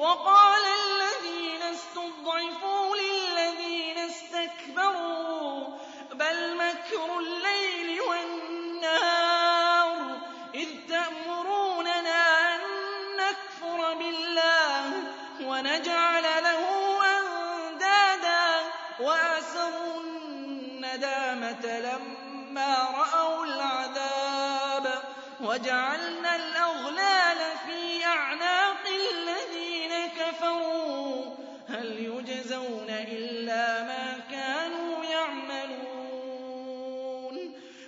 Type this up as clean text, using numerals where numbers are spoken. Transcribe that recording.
وقال الذين استضعفوا للذين استكبروا بل مكروا الليل والنهار إذ تأمروننا أن نكفر بالله ونجعل له أندادا وأسروا الندامة لما رأوا العذاب وجعلنا الأغلال